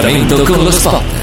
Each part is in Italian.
Appuntamento con lo sport.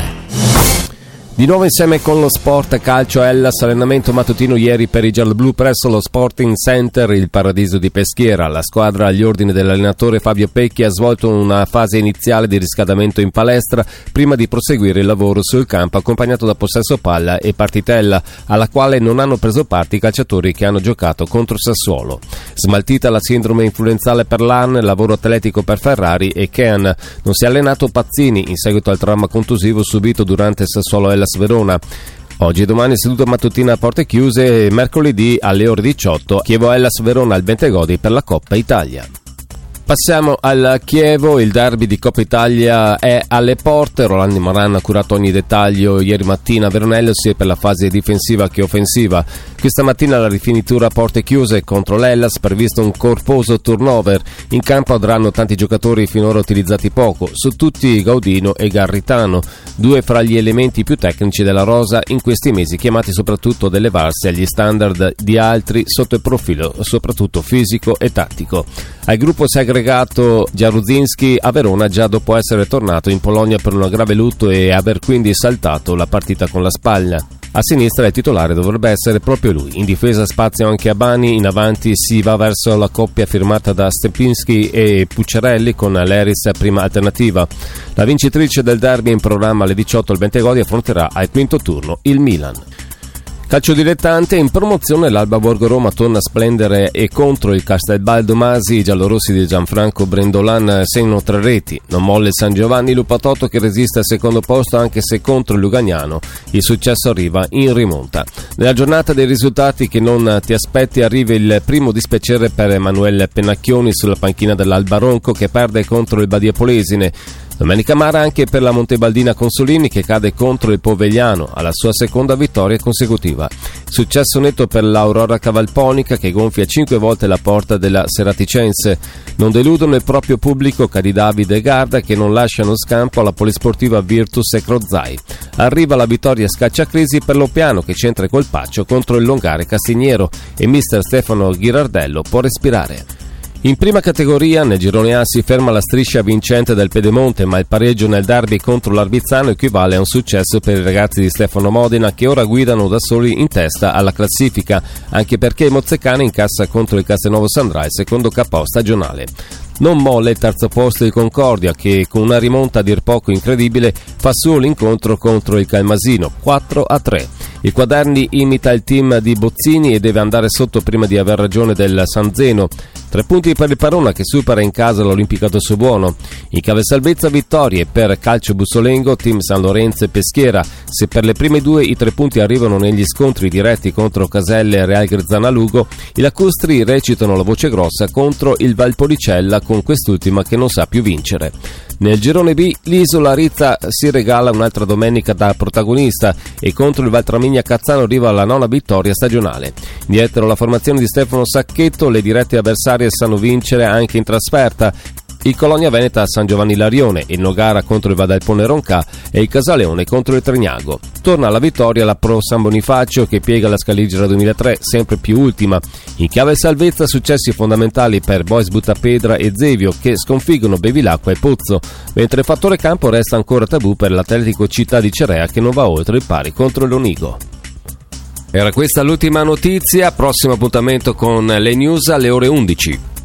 Di nuovo insieme con lo sport calcio Hellas, allenamento mattutino ieri per i gialloblu presso lo Sporting Center, il Paradiso di Peschiera. La squadra agli ordini dell'allenatore Fabio Pecchi ha svolto una fase iniziale di riscaldamento in palestra prima di proseguire il lavoro sul campo accompagnato da possesso palla e partitella, alla quale non hanno preso parte i calciatori che hanno giocato contro Sassuolo. Smaltita la sindrome influenzale per Lan, lavoro atletico per Ferrari e Kean. Non si è allenato Pazzini in seguito al trauma contusivo subito durante Sassuolo Hellas Verona. Oggi e domani seduta mattutina a porte chiuse e mercoledì alle ore 18 Chievo Hellas Verona al Bentegodi per la Coppa Italia. Passiamo al Chievo, il derby di Coppa Italia è alle porte. Rolando Moran ha curato ogni dettaglio ieri mattina a Veronello sia per la fase difensiva che offensiva. Questa mattina la rifinitura a porte chiuse contro l'Hellas, previsto un corposo turnover. In campo andranno tanti giocatori finora utilizzati poco, su tutti Gaudino e Garritano, due fra gli elementi più tecnici della rosa in questi mesi, chiamati soprattutto ad elevarsi agli standard di altri sotto il profilo soprattutto fisico e tattico. Al gruppo si è aggregato Jaruzinski a Verona già dopo essere tornato in Polonia per un grave lutto e aver quindi saltato la partita con la spalla. A sinistra il titolare dovrebbe essere proprio lui. In difesa spazio anche Abani, in avanti si va verso la coppia firmata da Stepinski e Pucciarelli con Leris prima alternativa. La vincitrice del derby in programma alle 18 al Bentegodi affronterà al quinto turno il Milan. Calcio dilettante, in promozione l'Alba Borgo Roma torna a splendere e contro il Castelbaldo Masi i giallorossi di Gianfranco Brendolan segnano 3 reti. Non molle il San Giovanni Lupatotto che resiste al secondo posto anche se contro il Lugagnano il successo arriva in rimonta. Nella giornata dei risultati che non ti aspetti arriva il primo dispiacere per Emanuele Pennacchioni sulla panchina dell'Alba Ronco che perde contro il Badia Polesine. Domenica amara anche per la Montebaldina Consolini che cade contro il Povegliano alla sua seconda vittoria consecutiva. Successo netto per l'Aurora Cavalponica che gonfia 5 volte la porta della Seraticense. Non deludono il proprio pubblico Cadi Davide e Garda che non lasciano scampo alla polisportiva Virtus e Crozai. Arriva la vittoria scacciacrisi per l'Oppiano che centra il colpaccio contro il Longare Castignero e mister Stefano Ghirardello può respirare. In prima categoria nel girone A si ferma la striscia vincente del Pedemonte, ma il pareggio nel derby contro l'Arbizzano equivale a un successo per i ragazzi di Stefano Modena che ora guidano da soli in testa alla classifica, anche perché il Mozzecane incassa contro il Castelnuovo Sandra il secondo KO stagionale. Non molle il terzo posto il Concordia che con una rimonta a dir poco incredibile fa suo l'incontro contro il Calmasino 4-3. Il Quaderni imita il team di Bozzini e deve andare sotto prima di aver ragione del San Zeno. 3 punti per il Parona che supera in casa l'Olimpico Tossobuono. In chiave salvezza vittorie per Calcio Bussolengo, Team San Lorenzo e Peschiera. Se per le prime 2 i 3 punti arrivano negli scontri diretti contro Caselle e Real Grezzana Lugo, i lacustri recitano la voce grossa contro il Valpolicella con quest'ultima che non sa più vincere. Nel girone B l'Isola Rizza si regala un'altra domenica da protagonista e contro il Valtramigna Cazzano arriva la 9ª vittoria stagionale. Dietro la formazione di Stefano Sacchetto le dirette avversarie sanno vincere anche in trasferta. Il Colonia Veneta a San Giovanni Larione, il Nogara contro il Vadalpone Ronca e il Casaleone contro il Trignago. Torna alla vittoria la Pro San Bonifacio che piega la Scaligera 2003, sempre più ultima. In chiave salvezza successi fondamentali per Boys Buttapedra e Zevio che sconfiggono Bevilacqua e Pozzo, mentre il fattore campo resta ancora tabù per l'Atletico Città di Cerea che non va oltre il pari contro l'Onigo. Era questa l'ultima notizia, prossimo appuntamento con le news alle ore 11.